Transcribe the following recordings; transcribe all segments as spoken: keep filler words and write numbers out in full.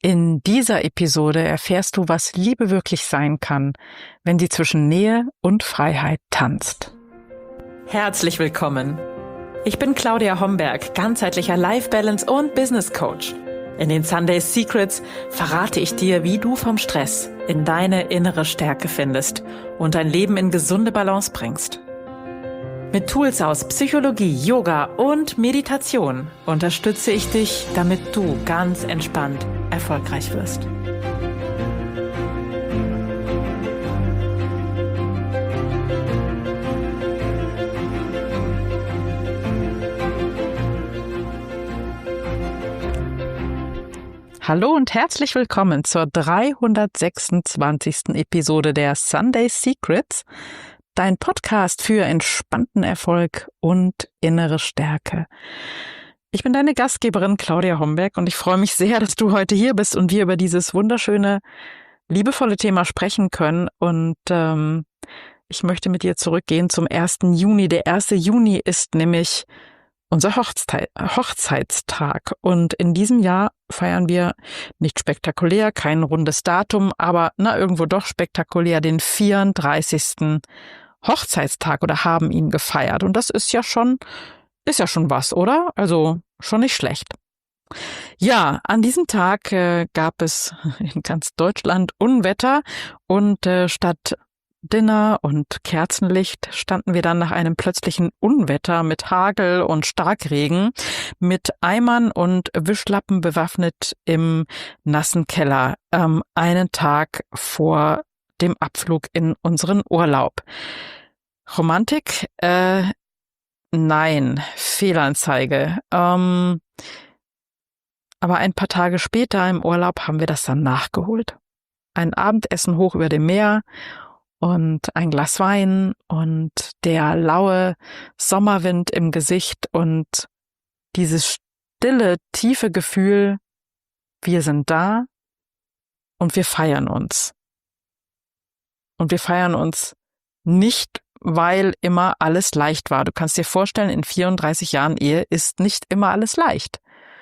In dieser Episode erfährst du, was Liebe wirklich sein kann, wenn sie zwischen Nähe und Freiheit tanzt. Herzlich willkommen. Ich bin Claudia Homberg, ganzheitlicher Life Balance und Business Coach. In den Sunday Secrets verrate ich dir, wie du vom Stress in deine innere Stärke findest und dein Leben in gesunde Balance bringst. Mit Tools aus Psychologie, Yoga und Meditation unterstütze ich dich, damit du ganz entspannt erfolgreich wirst. Hallo und herzlich willkommen zur dreihundertsechsundzwanzigsten Episode der Sunday Secrets, dein Podcast für entspannten Erfolg und innere Stärke. Ich bin deine Gastgeberin Claudia Homberg und ich freue mich sehr, dass du heute hier bist und wir über dieses wunderschöne, liebevolle Thema sprechen können. Und ähm, ich möchte mit dir zurückgehen zum ersten Juni. Der erste Juni ist nämlich unser Hochzeit, Hochzeitstag. Und in diesem Jahr feiern wir nicht spektakulär, kein rundes Datum, aber na irgendwo doch spektakulär den vierunddreißigsten Hochzeitstag oder haben ihn gefeiert. Und das ist ja schon, ist ja schon was, oder? Also schon nicht schlecht. Ja, an diesem Tag äh, gab es in ganz Deutschland Unwetter und äh, statt Dinner und Kerzenlicht standen wir dann nach einem plötzlichen Unwetter mit Hagel und Starkregen mit Eimern und Wischlappen bewaffnet im nassen Keller, ähm, einen Tag vor dem Abflug in unseren Urlaub. Romantik? Äh, nein, Fehlanzeige. Ähm, aber ein paar Tage später im Urlaub haben wir das dann nachgeholt. Ein Abendessen hoch über dem Meer und ein Glas Wein und der laue Sommerwind im Gesicht und dieses stille, tiefe Gefühl, wir sind da und wir feiern uns. Und wir feiern uns nicht, weil immer alles leicht war. Du kannst dir vorstellen, in vierunddreißig Jahren Ehe ist nicht immer alles leicht.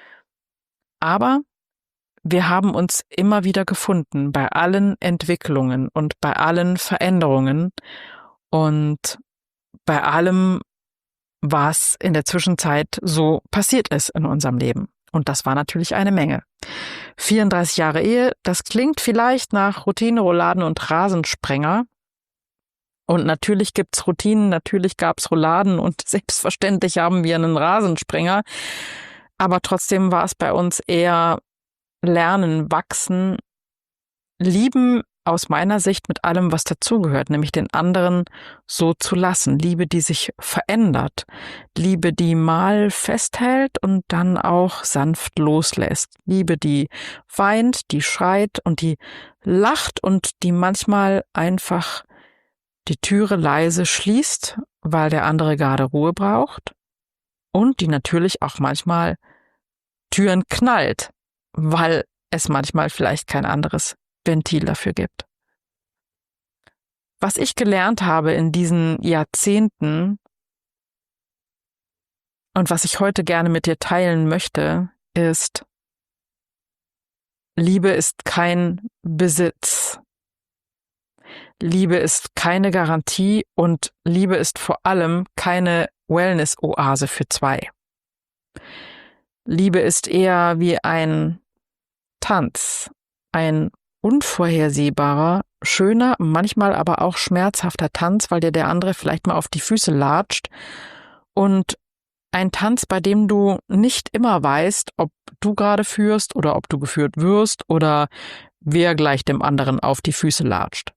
Aber wir haben uns immer wieder gefunden bei allen Entwicklungen und bei allen Veränderungen und bei allem, was in der Zwischenzeit so passiert ist in unserem Leben. Und das war natürlich eine Menge. vierunddreißig Jahre Ehe, das klingt vielleicht nach Routine, Rouladen und Rasensprenger. Und natürlich gibt's Routinen, natürlich gab's Rouladen und selbstverständlich haben wir einen Rasensprenger. Aber trotzdem war es bei uns eher Lernen, Wachsen, Lieben aus meiner Sicht mit allem, was dazugehört, nämlich den anderen so zu lassen. Liebe, die sich verändert. Liebe, die mal festhält und dann auch sanft loslässt. Liebe, die weint, die schreit und die lacht und die manchmal einfach die Türe leise schließt, weil der andere gerade Ruhe braucht. Und die natürlich auch manchmal Türen knallt, weil es manchmal vielleicht kein anderes Ventil dafür gibt. Was ich gelernt habe in diesen Jahrzehnten und was ich heute gerne mit dir teilen möchte, ist, Liebe ist kein Besitz. Liebe ist keine Garantie und Liebe ist vor allem keine Wellness-Oase für zwei. Liebe ist eher wie ein Tanz, ein unvorhersehbarer, schöner, manchmal aber auch schmerzhafter Tanz, weil dir der andere vielleicht mal auf die Füße latscht und ein Tanz, bei dem du nicht immer weißt, ob du gerade führst oder ob du geführt wirst oder wer gleich dem anderen auf die Füße latscht.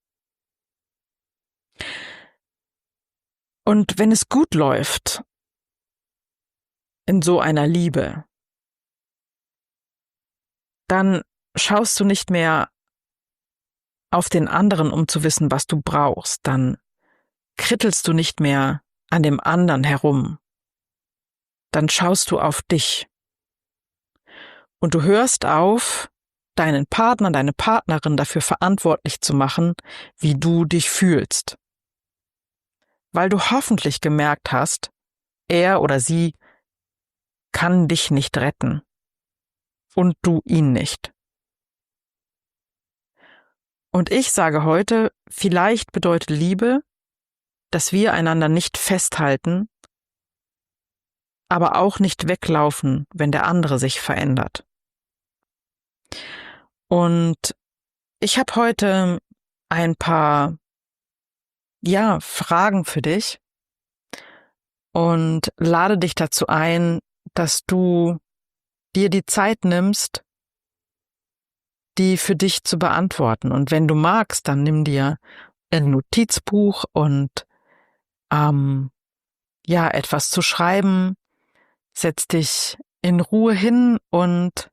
Und wenn es gut läuft in so einer Liebe, dann schaust du nicht mehr auf den anderen, um zu wissen, was du brauchst. Dann krittelst du nicht mehr an dem anderen herum. Dann schaust du auf dich. Und du hörst auf, deinen Partner, deine Partnerin dafür verantwortlich zu machen, wie du dich fühlst. Weil du hoffentlich gemerkt hast, er oder sie kann dich nicht retten. Und du ihn nicht. Und ich sage heute, vielleicht bedeutet Liebe, dass wir einander nicht festhalten, aber auch nicht weglaufen, wenn der andere sich verändert. Und ich habe heute ein paar, ja, Fragen für dich und lade dich dazu ein, dass du dir die Zeit nimmst, die für dich zu beantworten. Und wenn du magst, dann nimm dir ein Notizbuch und ähm, ja, etwas zu schreiben, setz dich in Ruhe hin und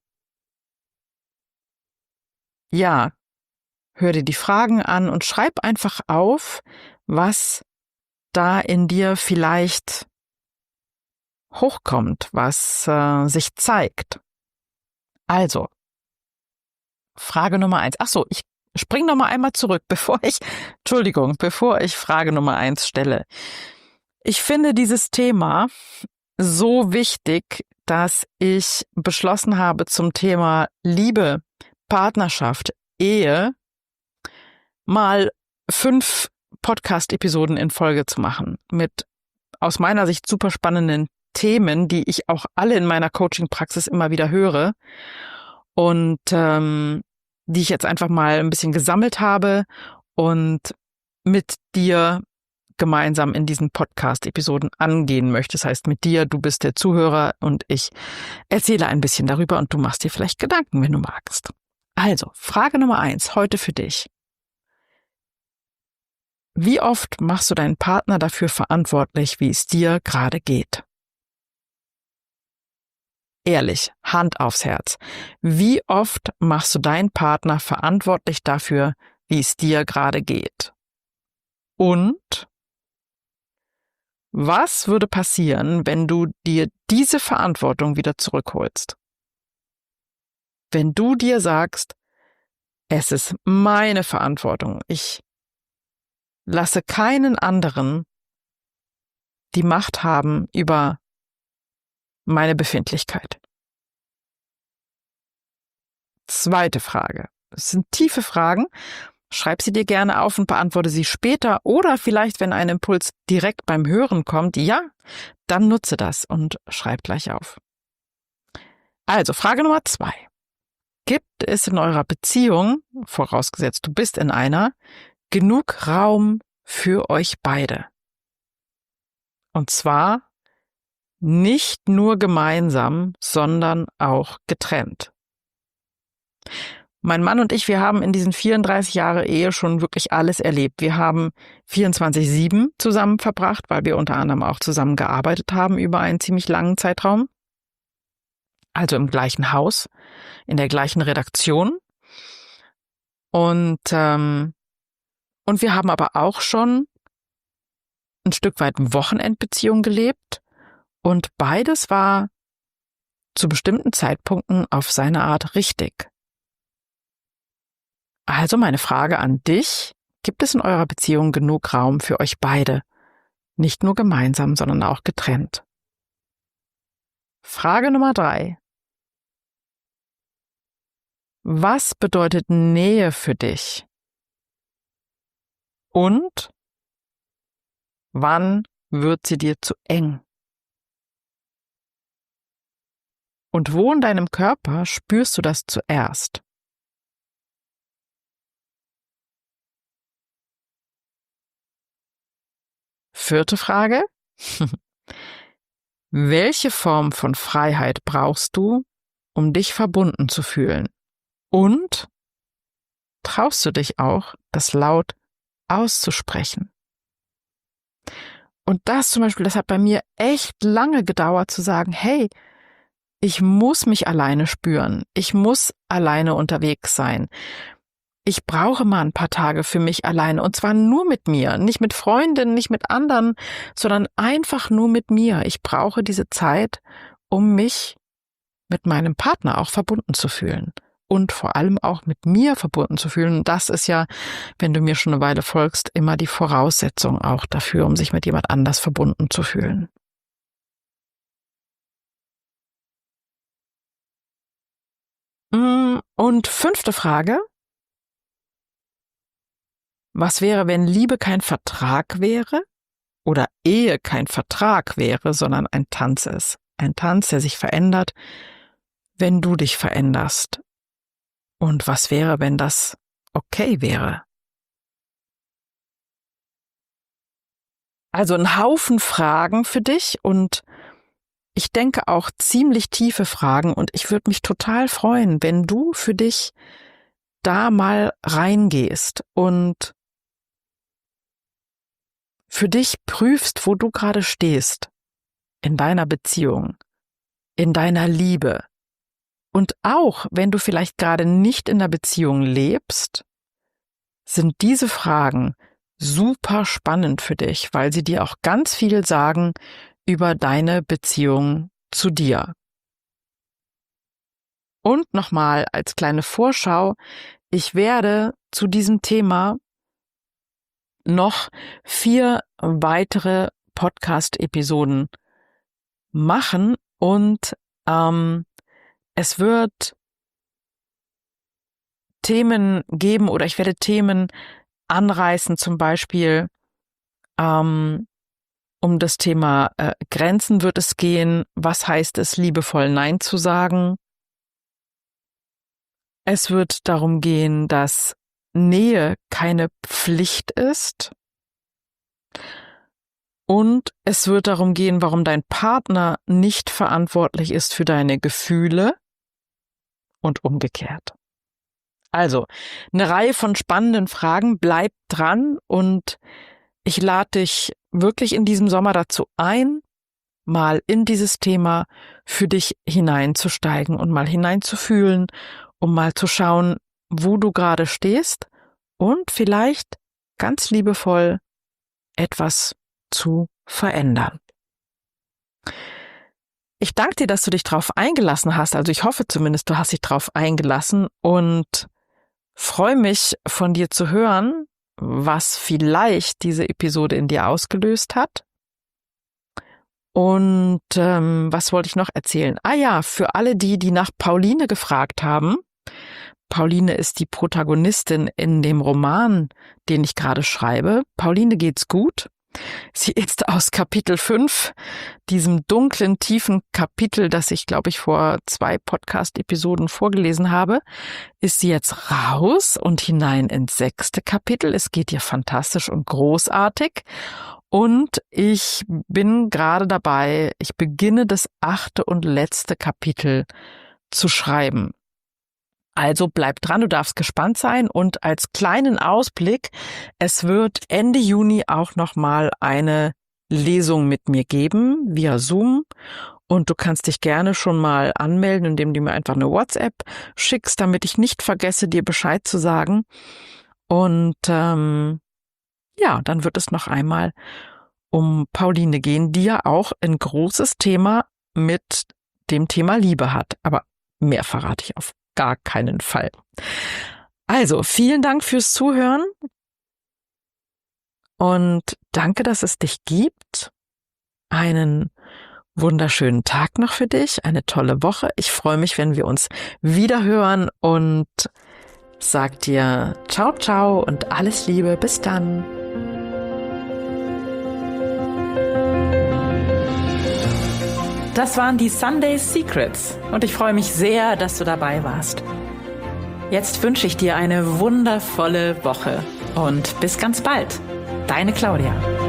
ja, hör dir die Fragen an und schreib einfach auf, was da in dir vielleicht hochkommt, was äh, sich zeigt. Also, Frage Nummer eins. Ach so, ich spring noch mal einmal zurück, bevor ich, Entschuldigung, bevor ich Frage Nummer eins stelle. Ich finde dieses Thema so wichtig, dass ich beschlossen habe, zum Thema Liebe, Partnerschaft, Ehe mal fünf Podcast-Episoden in Folge zu machen mit aus meiner Sicht super spannenden Themen, die ich auch alle in meiner Coaching-Praxis immer wieder höre und ähm, die ich jetzt einfach mal ein bisschen gesammelt habe und mit dir gemeinsam in diesen Podcast-Episoden angehen möchte. Das heißt, mit dir, du bist der Zuhörer und ich erzähle ein bisschen darüber und du machst dir vielleicht Gedanken, wenn du magst. Also, Frage Nummer eins, heute für dich. Wie oft machst du deinen Partner dafür verantwortlich, wie es dir gerade geht? Ehrlich, Hand aufs Herz. Wie oft machst du deinen Partner verantwortlich dafür, wie es dir gerade geht? Und was würde passieren, wenn du dir diese Verantwortung wieder zurückholst? Wenn du dir sagst, es ist meine Verantwortung, ich lasse keinen anderen die Macht haben über meine Befindlichkeit. Zweite Frage. Das sind tiefe Fragen. Schreib sie dir gerne auf und beantworte sie später oder vielleicht, wenn ein Impuls direkt beim Hören kommt, ja, dann nutze das und schreib gleich auf. Also, Frage Nummer zwei. Gibt es in eurer Beziehung, vorausgesetzt du bist in einer, genug Raum für euch beide? Und zwar nicht nur gemeinsam, sondern auch getrennt. Mein Mann und ich, wir haben in diesen vierunddreißig Jahre Ehe schon wirklich alles erlebt. Wir haben vierundzwanzig sieben zusammen verbracht, weil wir unter anderem auch zusammen gearbeitet haben über einen ziemlich langen Zeitraum. Also im gleichen Haus, in der gleichen Redaktion. Und, ähm, und wir haben aber auch schon ein Stück weit in Wochenendbeziehung gelebt. Und beides war zu bestimmten Zeitpunkten auf seine Art richtig. Also meine Frage an dich, gibt es in eurer Beziehung genug Raum für euch beide? Nicht nur gemeinsam, sondern auch getrennt. Frage Nummer drei. Was bedeutet Nähe für dich? Und wann wird sie dir zu eng? Und wo in deinem Körper spürst du das zuerst? Vierte Frage. Welche Form von Freiheit brauchst du, um dich verbunden zu fühlen? Und traust du dich auch, das laut auszusprechen? Und das zum Beispiel, das hat bei mir echt lange gedauert zu sagen, hey, ich muss mich alleine spüren. Ich muss alleine unterwegs sein. Ich brauche mal ein paar Tage für mich alleine und zwar nur mit mir, nicht mit Freundinnen, nicht mit anderen, sondern einfach nur mit mir. Ich brauche diese Zeit, um mich mit meinem Partner auch verbunden zu fühlen und vor allem auch mit mir verbunden zu fühlen. Und das ist ja, wenn du mir schon eine Weile folgst, immer die Voraussetzung auch dafür, um sich mit jemand anders verbunden zu fühlen. Und fünfte Frage. Was wäre, wenn Liebe kein Vertrag wäre oder Ehe kein Vertrag wäre, sondern ein Tanz ist? Ein Tanz, der sich verändert, wenn du dich veränderst. Und was wäre, wenn das okay wäre? Also ein Haufen Fragen für dich und ich denke auch ziemlich tiefe Fragen und ich würde mich total freuen, wenn du für dich da mal reingehst und für dich prüfst, wo du gerade stehst in deiner Beziehung, in deiner Liebe. Und auch wenn du vielleicht gerade nicht in der Beziehung lebst, sind diese Fragen super spannend für dich, weil sie dir auch ganz viel sagen über deine Beziehung zu dir. Und nochmal als kleine Vorschau, ich werde zu diesem Thema noch vier weitere Podcast-Episoden machen und ähm, es wird Themen geben oder ich werde Themen anreißen, zum Beispiel ähm, um das Thema äh, Grenzen wird es gehen. Was heißt es, liebevoll Nein zu sagen? Es wird darum gehen, dass Nähe keine Pflicht ist. Und es wird darum gehen, warum dein Partner nicht verantwortlich ist für deine Gefühle und umgekehrt. Also, eine Reihe von spannenden Fragen. Bleib dran und ich lade dich wirklich in diesem Sommer dazu ein, mal in dieses Thema für dich hineinzusteigen und mal hineinzufühlen, um mal zu schauen, wo du gerade stehst und vielleicht ganz liebevoll etwas zu verändern. Ich danke dir, dass du dich drauf eingelassen hast. Also ich hoffe zumindest, du hast dich drauf eingelassen und freue mich, von dir zu hören, was vielleicht diese Episode in dir ausgelöst hat. Und ähm, was wollte ich noch erzählen? Ah ja, für alle die, die nach Pauline gefragt haben. Pauline ist die Protagonistin in dem Roman, den ich gerade schreibe. Pauline geht's gut. Sie ist aus Kapitel fünf, diesem dunklen, tiefen Kapitel, das ich, glaube ich, vor zwei Podcast-Episoden vorgelesen habe, ist sie jetzt raus und hinein ins sechste Kapitel. Es geht ihr fantastisch und großartig. Und ich bin gerade dabei, ich beginne das achte und letzte Kapitel zu schreiben. Also bleib dran, du darfst gespannt sein und als kleinen Ausblick, es wird Ende Juni auch nochmal eine Lesung mit mir geben, via Zoom und du kannst dich gerne schon mal anmelden, indem du mir einfach eine WhatsApp schickst, damit ich nicht vergesse, dir Bescheid zu sagen und ähm, ja, dann wird es noch einmal um Pauline gehen, die ja auch ein großes Thema mit dem Thema Liebe hat, aber mehr verrate ich auf gar keinen Fall. Also, vielen Dank fürs Zuhören und danke, dass es dich gibt. Einen wunderschönen Tag noch für dich, eine tolle Woche. Ich freue mich, wenn wir uns wieder hören und sag dir ciao, ciao und alles Liebe. Bis dann. Das waren die Sunday Secrets und ich freue mich sehr, dass du dabei warst. Jetzt wünsche ich dir eine wundervolle Woche und bis ganz bald. Deine Claudia.